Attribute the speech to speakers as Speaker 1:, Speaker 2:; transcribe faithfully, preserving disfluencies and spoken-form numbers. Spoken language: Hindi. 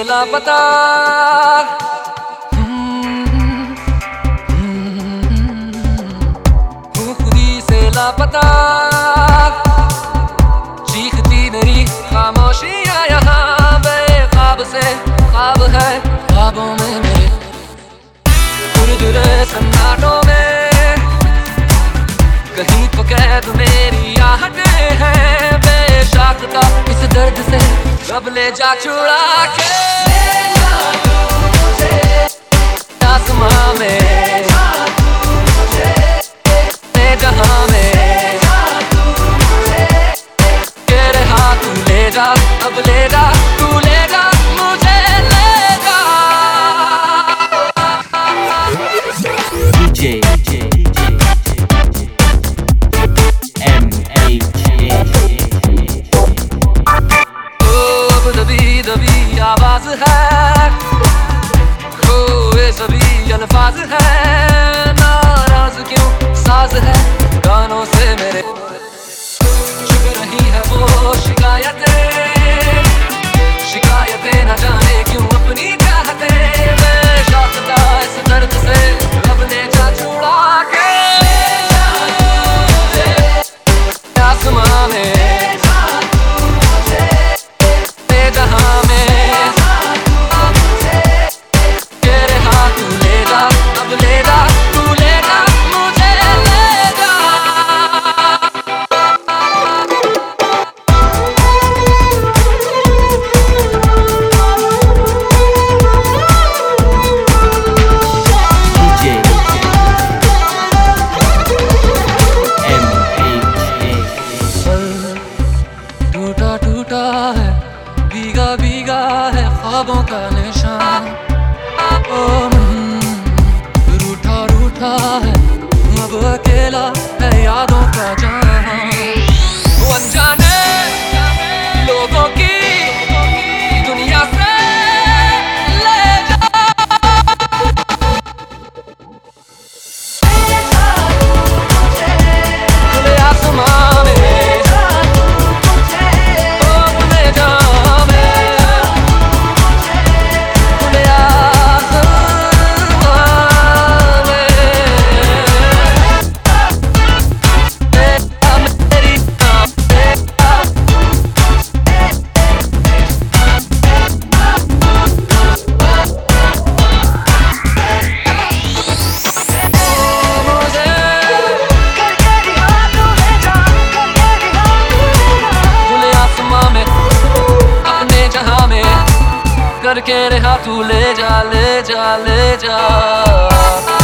Speaker 1: लापता। हूँ खुदी से लापता, चीखती मेरी खामोशियाँ यहाँ बेख्वाब से ख्वाब है ख्वाबों में मेरे। दूर-दूर सन्नाटों में कहीं तो कैद मेरी आहटें हैं बेशाख्ता। इस दर्द से कब ले जा छुड़ा के आसमां में जहां में कह रहा तू ले जा, अब ले जा, तू ले जा, मुझे ले जा।
Speaker 2: DJ M H A.
Speaker 1: ओ अब दबी दबी आवाज है, खोए सभी अल्फाज है, नाराज क्यों साज है गानों से मेरे। चुप रही है वो शिकायतें, शिकायतें न जाने क्यों अपनी चाहते। मैं शाखता इस दर्द से अब ले जा छुड़ा के आसमां में जहां में कह रहा तू ले जा, अब ले जा, तू ले जा, मुझे ले जा।
Speaker 2: DJ M H A.
Speaker 1: सर टूटा टूटा है, भीगा भीगा है ख्वाबों का निशान। ओ मन रूठा रूठा है, अब अकेला है यादों का जहां। वो अनजाने लोगों की दुनिया से ले जा। खुले आसमां में करके रहा तू ले जा, ले जा, ले जा।